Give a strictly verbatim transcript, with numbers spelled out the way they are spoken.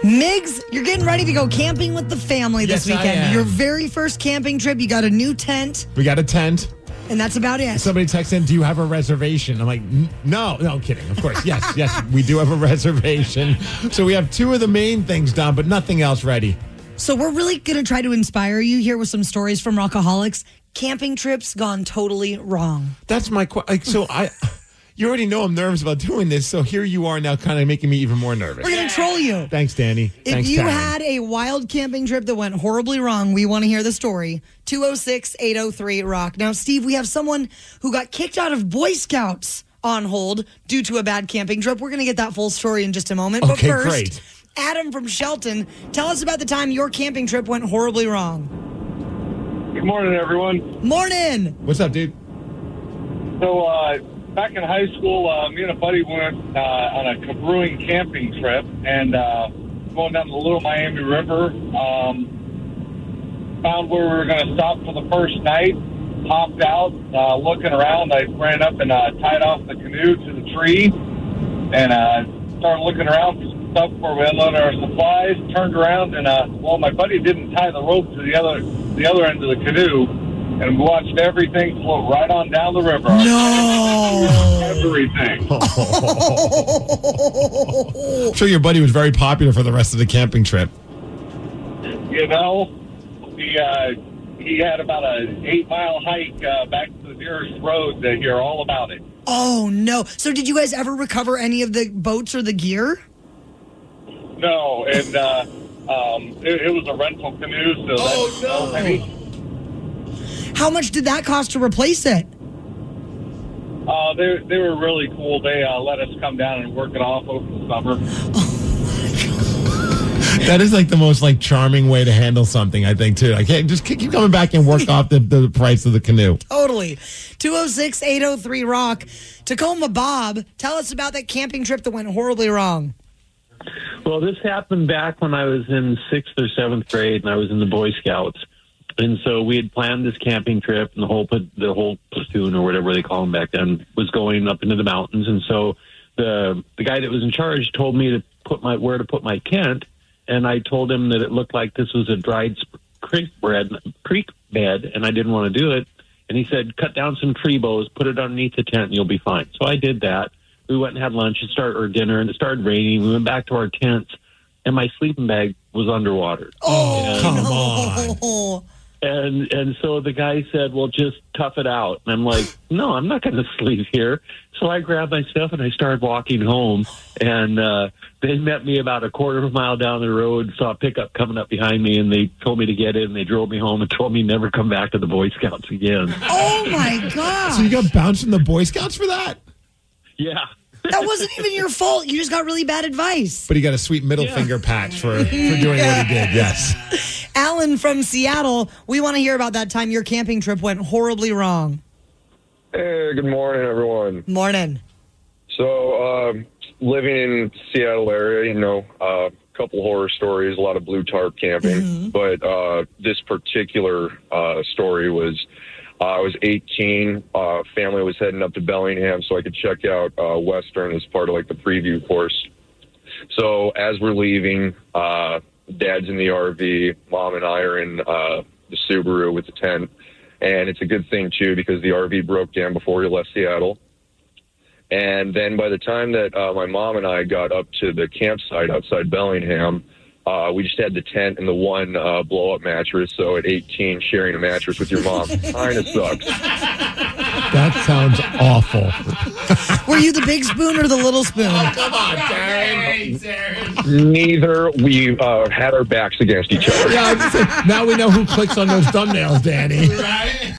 Migs, you're getting ready to go camping with the family this Yes, I weekend. am. Your very first camping trip. You got a new tent, We got a tent. and that's about it. Somebody texts in, do you have a reservation? I'm like, "N- no, no, I'm kidding. Of course, yes, yes, we do have a reservation. So we have two of the main things done, but nothing else ready. So we're really going to try to inspire you here with some stories from Rockaholics. Camping trips gone totally wrong. That's my question. Like, so I, you already know I'm nervous about doing this, so here you are now kind of making me even more nervous. We're going to troll you. Thanks, Danny. If Thanks, you Karen. had a wild camping trip that went horribly wrong, we want to hear the story. two oh six, eight oh three, rock. Now, Steve, we have someone who got kicked out of Boy Scouts on hold due to a bad camping trip. We're going to get that full story in just a moment. Okay, but first, great. Adam from Shelton, tell us about the time your camping trip went horribly wrong. Good morning, everyone. Morning. What's up, dude? So, uh, back in high school, uh, me and a buddy went uh, on a brewing camping trip, and uh, going down the Little Miami River. Um, found where we were going to stop for the first night. Hopped out, uh, looking around. I ran up and uh, tied off the canoe to the tree, and uh, started looking around for some stuff where we unloaded our supplies. Turned around, and uh, well, my buddy didn't tie the rope to the other the other end of the canoe, and we watched everything float right on down the river. No. Everything. I'm sure your buddy was very popular for the rest of the camping trip. You know, he uh, he had about an eight mile hike uh, back to the nearest road to hear all about it. Oh, no. So did you guys ever recover any of the boats or the gear? No, and uh, um, it, it was a rental canoe, so that's no. heavy. How much did that cost to replace it? Uh, they they were really cool. They uh, let us come down and work it off over the summer. That is like the most like charming way to handle something, I think, too. I can't just keep coming back and work off the, the price of the canoe. Totally. two oh six, eight oh three, rock. Tacoma Bob, tell us about that camping trip that went horribly wrong. Well, this happened back when I was in sixth or seventh grade, and I was in the Boy Scouts. And so we had planned this camping trip, and the whole the whole platoon, or whatever they call them back then, was going up into the mountains. And so the the guy that was in charge told me to put my where to put my tent, and I told him that it looked like this was a dried sp- creek bed, creek bed, and I didn't want to do it. And he said, cut down some tree boughs, put it underneath the tent, and you'll be fine. So I did that. We went and had lunch and started or dinner, and it started raining. We went back to our tents, and my sleeping bag was underwater. Oh, and, come on. And and so the guy said, well, just tough it out. And I'm like, no, I'm not going to sleep here. So I grabbed my stuff, and I started walking home. And uh, they met me about a quarter of a mile down the road, saw a pickup coming up behind me, and they told me to get in. And they drove me home and told me never come back to the Boy Scouts again. Oh, my God. So you got bounced from the Boy Scouts for that? Yeah. That wasn't even your fault. You just got really bad advice. But he got a sweet middle Yeah. finger patch for, for doing what he did, yes. Alan from Seattle, we want to hear about that time your camping trip went horribly wrong. Hey, good morning, everyone. Morning. So, um, living in Seattle area, you know, a uh, couple horror stories, a lot of blue tarp camping. Mm-hmm. But uh, this particular uh, story was, uh, I was eighteen. Uh, family was heading up to Bellingham so I could check out uh, Western as part of like the preview course. So as we're leaving, uh, Dad's in the R V, Mom and I are in uh, the Subaru with the tent. And it's a good thing, too, because the R V broke down before we left Seattle. And then by the time that uh, my mom and I got up to the campsite outside Bellingham, uh, we just had the tent and the one uh, blow-up mattress. So at eighteen, sharing a mattress with your mom kind of sucks. That sounds awful. Were you the big spoon or the little spoon? Come on, Darren. Neither. We uh, had our backs against each other. Yeah, I was gonna say, now we know who clicks on those thumbnails, Danny. Right?